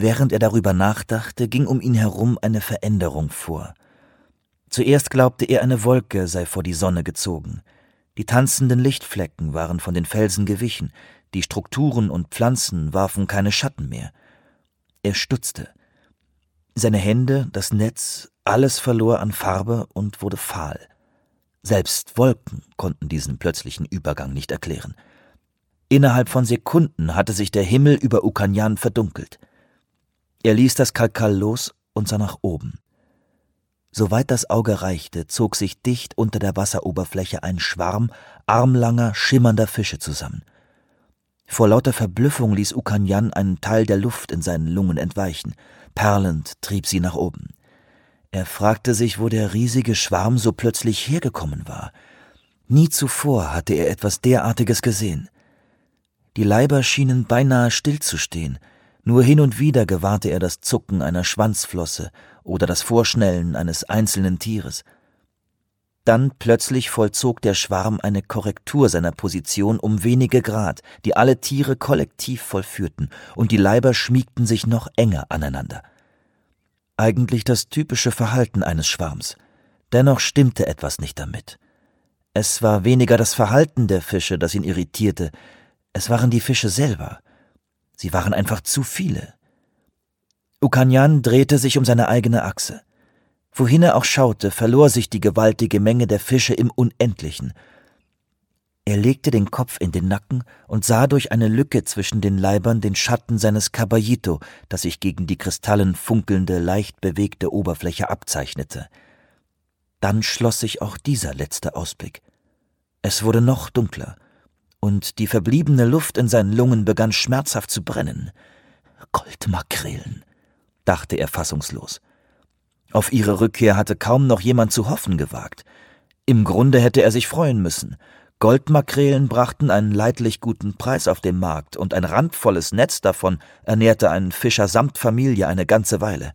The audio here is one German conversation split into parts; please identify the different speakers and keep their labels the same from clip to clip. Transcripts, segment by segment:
Speaker 1: Während er darüber nachdachte, ging um ihn herum eine Veränderung vor. Zuerst glaubte er, eine Wolke sei vor die Sonne gezogen. Die tanzenden Lichtflecken waren von den Felsen gewichen, die Strukturen und Pflanzen warfen keine Schatten mehr. Er stutzte. Seine Hände, das Netz, alles verlor an Farbe und wurde fahl. Selbst Wolken konnten diesen plötzlichen Übergang nicht erklären. Innerhalb von Sekunden hatte sich der Himmel über Ukanyan verdunkelt. Er ließ das Kalkal los und sah nach oben. Soweit das Auge reichte, zog sich dicht unter der Wasseroberfläche ein Schwarm armlanger, schimmernder Fische zusammen. Vor lauter Verblüffung ließ Ukanyan einen Teil der Luft in seinen Lungen entweichen. Perlend trieb sie nach oben. Er fragte sich, wo der riesige Schwarm so plötzlich hergekommen war. Nie zuvor hatte er etwas derartiges gesehen. Die Leiber schienen beinahe stillzustehen. Nur hin und wieder gewahrte er das Zucken einer Schwanzflosse oder das Vorschnellen eines einzelnen Tieres. Dann plötzlich vollzog der Schwarm eine Korrektur seiner Position um wenige Grad, die alle Tiere kollektiv vollführten, und die Leiber schmiegten sich noch enger aneinander. Eigentlich das typische Verhalten eines Schwarms. Dennoch stimmte etwas nicht damit. Es war weniger das Verhalten der Fische, das ihn irritierte, es waren die Fische selber. Sie waren einfach zu viele. Ukanyan drehte sich um seine eigene Achse. Wohin er auch schaute, verlor sich die gewaltige Menge der Fische im Unendlichen. Er legte den Kopf in den Nacken und sah durch eine Lücke zwischen den Leibern den Schatten seines Caballito, das sich gegen die kristallen funkelnde, leicht bewegte Oberfläche abzeichnete. Dann schloss sich auch dieser letzte Ausblick. Es wurde noch dunkler, und die verbliebene Luft in seinen Lungen begann schmerzhaft zu brennen. Goldmakrelen, dachte er fassungslos. Auf ihre Rückkehr hatte kaum noch jemand zu hoffen gewagt. Im Grunde hätte er sich freuen müssen. Goldmakrelen brachten einen leidlich guten Preis auf dem Markt, und ein randvolles Netz davon ernährte einen Fischer samt Familie eine ganze Weile.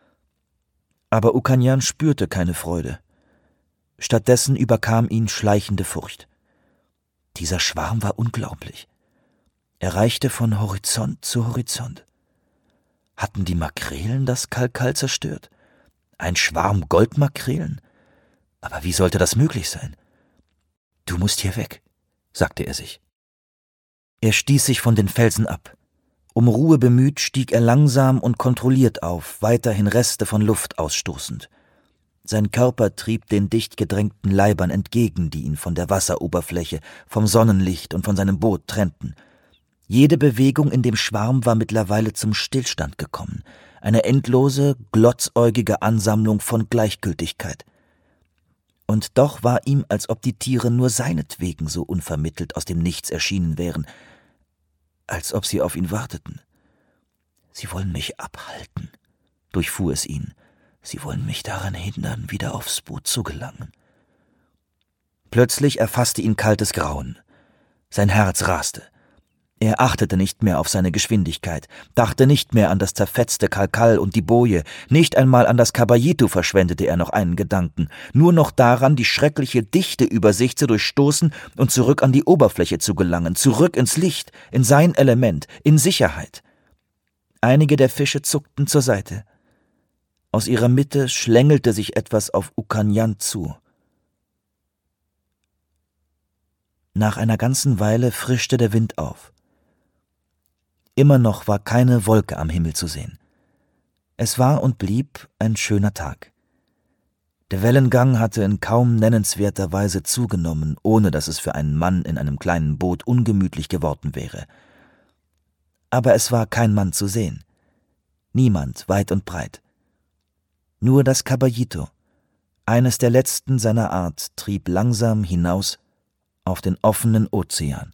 Speaker 1: Aber Ukanyan spürte keine Freude. Stattdessen überkam ihn schleichende Furcht. Dieser Schwarm war unglaublich. Er reichte von Horizont zu Horizont. Hatten die Makrelen das Kalkal zerstört? Ein Schwarm Goldmakrelen? Aber wie sollte das möglich sein? »Du musst hier weg«, sagte er sich. Er stieß sich von den Felsen ab. Um Ruhe bemüht, stieg er langsam und kontrolliert auf, weiterhin Reste von Luft ausstoßend. Sein Körper trieb den dicht gedrängten Leibern entgegen, die ihn von der Wasseroberfläche, vom Sonnenlicht und von seinem Boot trennten. Jede Bewegung in dem Schwarm war mittlerweile zum Stillstand gekommen, eine endlose, glotzäugige Ansammlung von Gleichgültigkeit. Und doch war ihm, als ob die Tiere nur seinetwegen so unvermittelt aus dem Nichts erschienen wären, als ob sie auf ihn warteten. »Sie wollen mich abhalten«, durchfuhr es ihn. »Sie wollen mich daran hindern, wieder aufs Boot zu gelangen.« Plötzlich erfasste ihn kaltes Grauen. Sein Herz raste. Er achtete nicht mehr auf seine Geschwindigkeit, dachte nicht mehr an das zerfetzte Kalkal und die Boje, nicht einmal an das Caballito verschwendete er noch einen Gedanken, nur noch daran, die schreckliche Dichte über sich zu durchstoßen und zurück an die Oberfläche zu gelangen, zurück ins Licht, in sein Element, in Sicherheit. Einige der Fische zuckten zur Seite. Aus ihrer Mitte schlängelte sich etwas auf Ukanyan zu. Nach einer ganzen Weile frischte der Wind auf. Immer noch war keine Wolke am Himmel zu sehen. Es war und blieb ein schöner Tag. Der Wellengang hatte in kaum nennenswerter Weise zugenommen, ohne dass es für einen Mann in einem kleinen Boot ungemütlich geworden wäre. Aber es war kein Mann zu sehen. Niemand weit und breit. Nur das Caballito, eines der letzten seiner Art, trieb langsam hinaus auf den offenen Ozean.